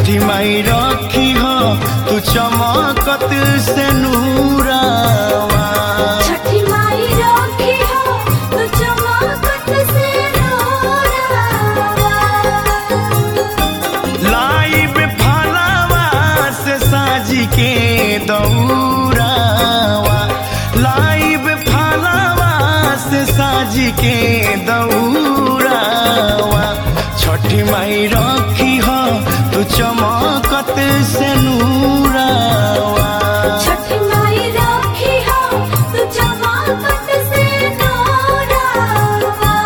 छठी माई रखी हो तू चमकत से नूरावा। छठी माई रखी हो तू चमकत से नूरावा। लाइब फलावा से साजी के दौरावा। लाइब फलावा से साजी के दौरावा। छठी माई रखी हो तू चमकत से नूरावा। छठी माई रखी हो तू चमकत से नूरावा।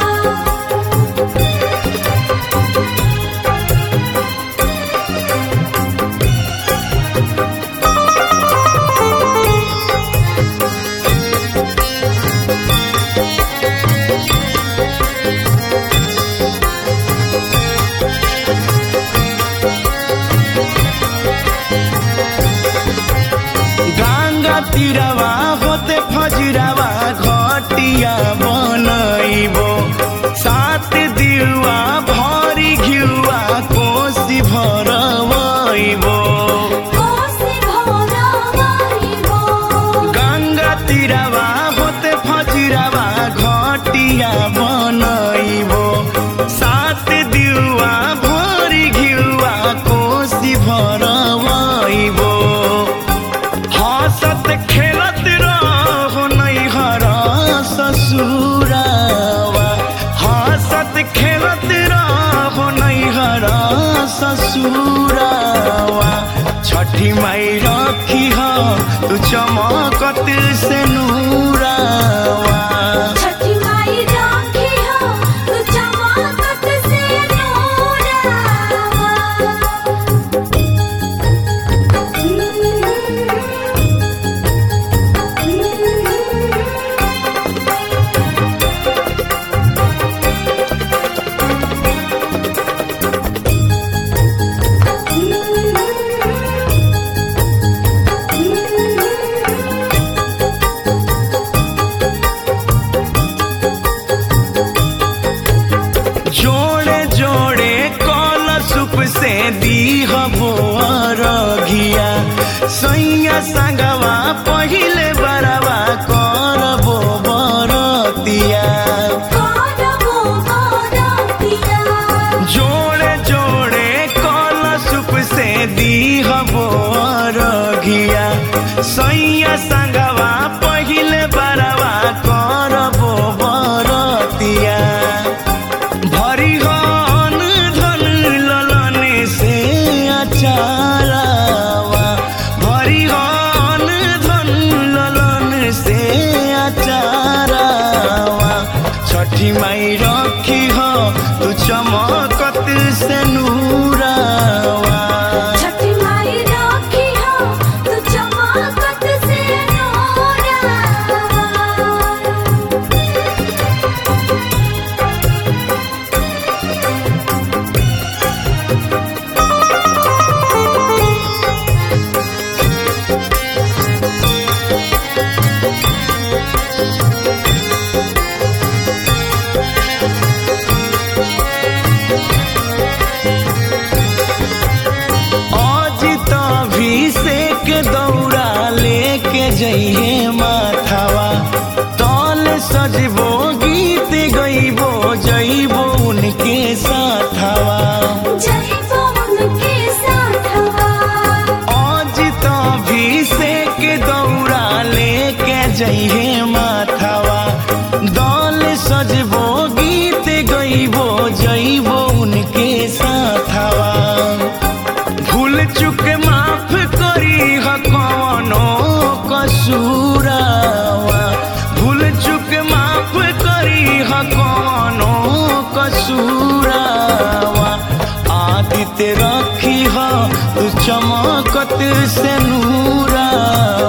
गंगा तीरवा होते फजरावा घटिया बनइबो। सात दिलवा भरी घिउवा कोसी भरवइबो। कोसी भरवइबो। गंगा तीरवा होते फजरावा घटिया बनइबो। सात दिलवा भरी घिउवा कोसी भरवइबो। हंसत खेलत रहो नैहर ससुरावा। हंसत खेलत रहो नैहर ससुरावा। छठी माई रखी हो तू चमकत से नूरावा। छठी माई रखी हो तू चमकत से नूरावा। जोड़े जोड़े कलशुप से दीहबो अरघिया। सैया संगवा पहिले बरवा करबो बरतिया। करबो बरतिया। जोड़े जोड़े कलशुप से दीहबो अरघिया। सैया संगवा पहिले बरवा करबो बरतिया। भरी हन धन ललन से अचारावा। भरी हन धन ललन से अचारावा। छठी माई रखी हो तू चमकत से नूरावा। छठी माई रखी हो तू चमकत से नूरावा। अभिषेक दौड़ा लेके जइहे माथावा। तल सजबो गीत गइबो जइबो उनके साथवा। जइबो उनके साथवा। अजित अभिषेक दौड़ा लेके जइहे माथावा। दल सजबो गीत गइबो जइबो उनके साथवा। भूल चुक माफ करी ह कवनो कसूरावा। भूल चुक माफ करी ह कवनो कसूरावा। आदित्य रखी ह तू चमकत से नूरावा।